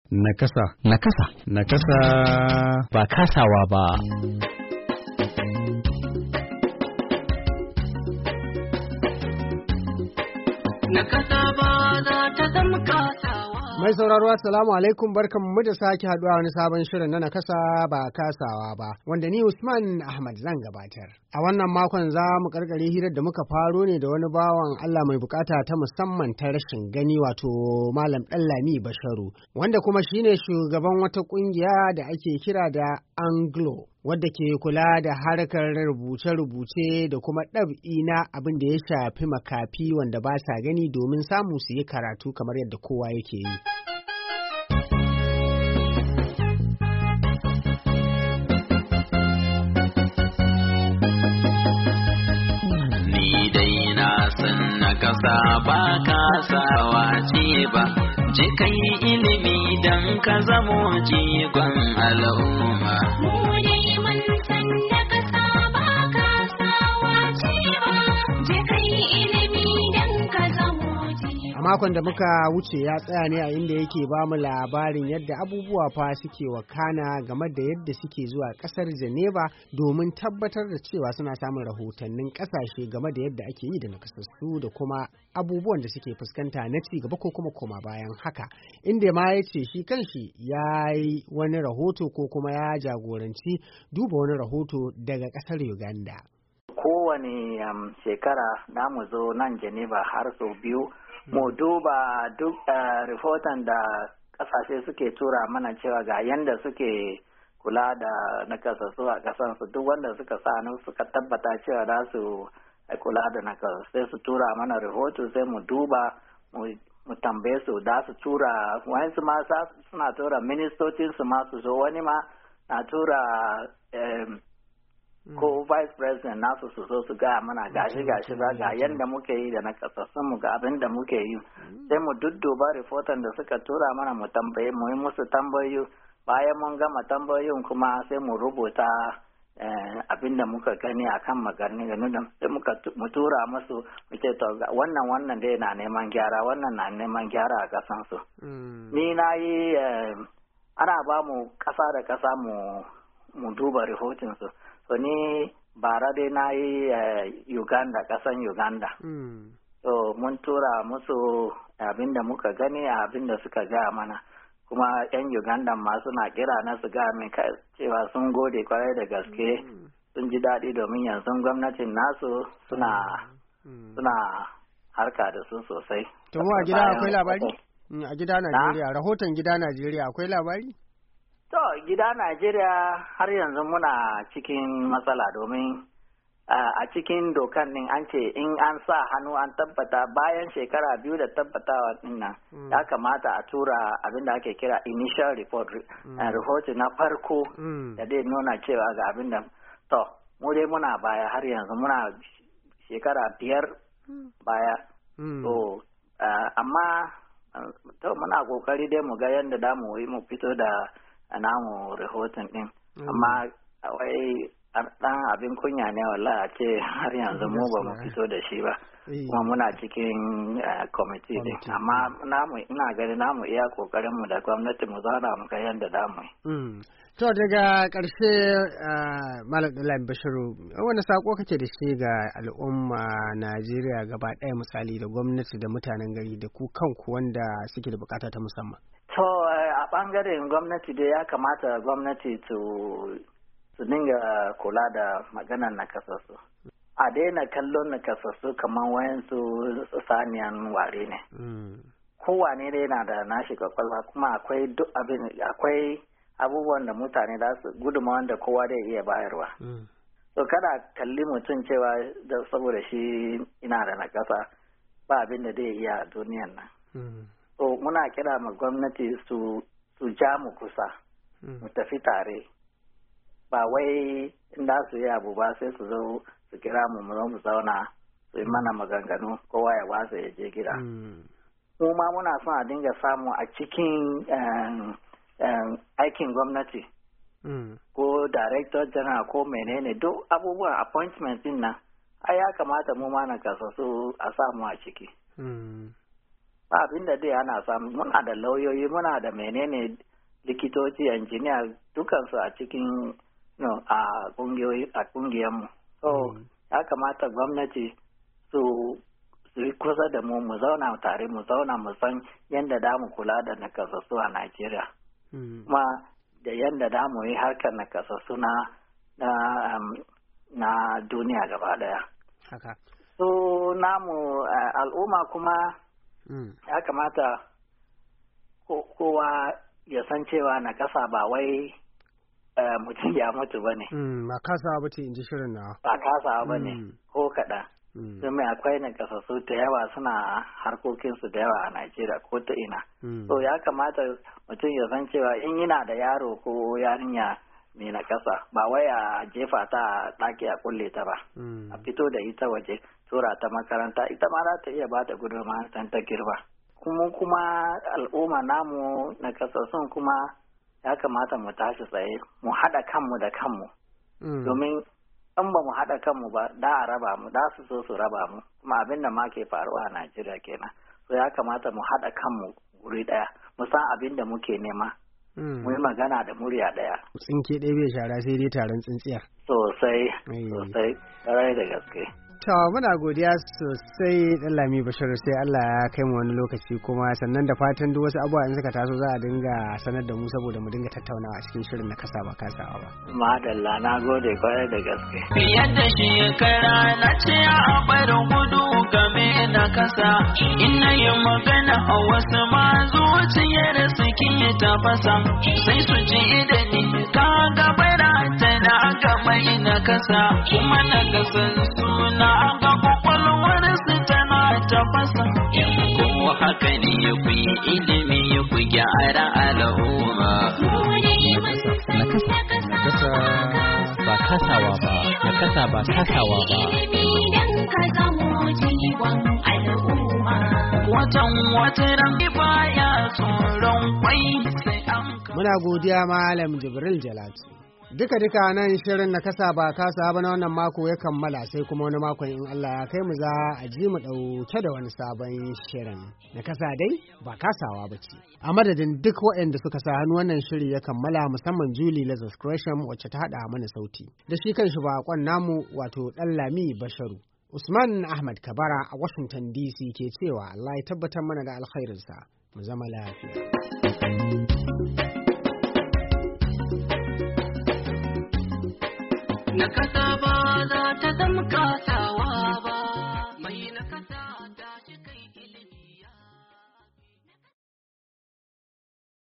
Nakasa. Nakasa. Nakasa. Ba kasawa ba. Nakasa ba za ta zama kasawa. Mai sauraro assalamu alaikum barkanmu da sake haduwa wani sabon shirin na nakasa ba kasawa ba wanda ni Usman Ahmad zan gabatar. A wannan makon za mu karkare hirar da muka faro ne da wani bawan Allah mai bukata ta musamman ta rashin gani wato Malam Ɗanlami Basharu wanda kuma shine shugaban wata kungiya da ake kira da Anglo wadda ke kula da harkar rubuce-rubuce da kuma ɗab'i na abin da ya shafi makafi wanda ba sa gani domin samu su yi karatu kamar yadda kowa yake yi. Ni dai na san na kasa ba kasawa ce ba, je kai ilimi don ka zamo jigon al'umma. A makon da muka wuce ya tsaya ne a inda yake ba mu labarin yadda abubuwa fa suke wakana game da yadda suke zuwa kasar Geneva domin tabbatar da cewa suna samun rahotannin kasashe game da yadda ake yi da nakasassu da kuma abubuwan da suke fuskanta na ci gaba ko kuma koma bayan haka, inda ma ya ce shi kanshi ya yi wani rahoto ko kuma ya jagoranci duba wani rahoto daga kasar Uganda. Kowane shekara na mu zo nan Geneva har sau biyu mu duba duk rahoton da kasashe suke tura mana cewa ga yanda suke kula da nakasassu a kasansu, duk wanda suka sanu suka tabbata cewa za su kula da nakasassu sai su tura mana rahoto sai mu duba mu tambaye su da su tura wani ma suna tura ministocin su ma su zo, wani ma na tura ko vice president nasu su zo su gaya mana gashi ba ga yanda muke yi da nakasassun mu ga abin da muke yi, sai mu dudduba reportan da suka tura mana mu tambaye mu yi musu tambayoyi, bayan mun gama tambayoyin kuma sai mu rubuta abin da muka gani akan magani da sai mu tura musu mu ce to wannan dai na neman gyara, wannan na neman gyara a kasan su. Ni na yi ana ba mu kasa da kasa mu duba rahoton su. So ni bara dai na yi Uganda, ƙasan Uganda. So mun tura musu abin da muka gani, abin da suka gaya mana. Kuma 'yan Uganda ma suna kira na su gaya min cewa sun gode kwarai da gaske, sun ji daɗi domin yanzu gwamnatin nasu suna harka da su sosai. To mu a gida akwai labari? A gida Najeriya, rahoton gida Najeriya akwai labari? To, gida Najeriya har yanzu muna cikin matsala domin a cikin dokan din an ce in an sa hannu an tabbata bayan shekara 2 da tabbatawa din nan ya kamata a tura abin da ake kira initial report, rahoto na farko da dai nuna cewa ga abin da to mu dai muna baya har yanzu muna shekara 5 baya. To, amma to muna kokari dai mu ga yadda da mu fito da a namu rahoton din, amma wai dan abin kunya ne wallahi a ce har yanzu mu ba mu fito da shi ba, kuma muna cikin kwamiti din, amma ina gani namu iya kokarin mu da gwamnati mu zauna mu ga yadda damu. To daga ƙarshe Malam Ɗanlami Basharu, wani sako kake da shi ga al'umma Najeriya gaba ɗaya misali da gwamnati da mutanen gari da ku kanku wanda suke da bukata ta musamman? To a ɓangaren gwamnati dai ya kamata gwamnati su dinga kula da maganar nakasassu. A daina kallon nakasassu kamar wayansu saniyan ware ne. Kowane dai yana da nashi kwakwalwa kuma akwai abubuwan da mutane za su gudunmawar da kowa zai iya bayarwa. To kada kalli mutum cewa saboda shi ina da nakasa ba abin da zai iya a duniyan nan. So muna kira ma gwamnati su ja mu kusa, mu tafi tare, ba wai inda su yi abu ba sai su zo su kira mu zauna su yi mana maganganu kowa ya wasa ya je gida. Mu ma muna son a dinga samu a cikin aikin gwamnati, ko director general ko menene duk abubuwan appointment din nan ai ya kamata mu ma na kasa su a samu a ciki. ba abin da dai ana samu. Muna da lauyoyi, muna da menene likitoci, injiniya, dukansu a cikin a kungiyarmu. So ya kamata gwamnati su yi kusa da mu zauna tare, mu zauna mu san yadda da mu kula da nakasassu a Najeriya. Kuma da yadda da mu yi harkar nakasassu na duniya gaba daya. So namu al'umma kuma ya kamata kowa ya san cewa nakasa ba wai mutum ya mutu ba ne. Ba kasawa ba ce in ji shirin na. Ba kasawa ba ne ko kaɗan. Domin akwai nakasassu da yawa suna harkokinsu da yawa a Najeriya ko ta ina. So ya kamata mutum ya san cewa in yana da yaro ko yarinya mai nakasa ba wai a jefa ta a ɗaki a kulle ta ba. A fito da ita waje, tura ta makaranta, ita ma za ta iya ba ta gudunmawa ta girba. Kuma al'umma namu nakasassun kuma ya kamata mu tashi tsaye, mu haɗa kanmu da kanmu. Domin in ba mu haɗa kanmu ba, da a raba mu, da su so su raba mu, kuma abin da ma ke faruwa a Najeriya kenan. So ya kamata mu haɗa kanmu guri ɗaya, mu san abin da muke nema. Mu yi magana da murya ɗaya. Tsinke ɗaya bai shara sai dai taron tsintsiya. Sosai, ƙwarai da gaske. To muna godiya sosai Ɗanlami Bashir, sai Allah ya kai mu wani lokaci kuma sannan da fatan duk wasu abubuwa in suka taso za a dinga sanar da mu saboda mu dinga tattaunawa a cikin shirin na kasa ba kasawa ba. Madalla, na gode kwarai da gaske. Yadda shekara na ce a bar gudu game na kasa, in na yi magana a wasu ma zuciyar suke tafasa, sai su ji da ni ka gabara tana ga mai na kasa, kuma na kasan suna ga kwakwalwar su tana tafasa. Ko haka ne ku yi ilimi ku gyara al'umma. Nakasa ba kasawa ba, nakasa ba kasawa ba. Watan baya tsoron kwai sai an. Muna godiya Malam Jibril Jalatu. Duka nan shirin na kasa ba kasa ba na wannan mako ya kammala, sai kuma wani makon in Allah ya kai mu za a ji mu ɗauke da wani sabon shirin. Na kasa dai ba kasawa ba ce. A madadin duk waɗanda suka sa hannu wannan shiri ya kammala, musamman Julie Lazarus Gresham wacce ta haɗa mana sauti. Da shi kan shi baƙon namu wato Ɗanlami Basharu. Usman Ahmad Kabara a Washington DC ke cewa Allah ya tabbatar mana da alkhairinsa. Mu zama lafiya. Na kasa ba za ta zama kasa.